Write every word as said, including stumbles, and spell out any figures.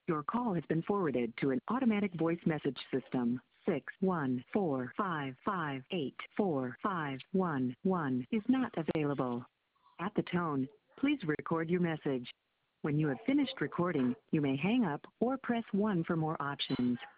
Your call has been forwarded to an automatic voice message system. Six one four five five eight four five one one is not available. At the tone, please record your message. When you have finished recording, you may hang up or press one for more options.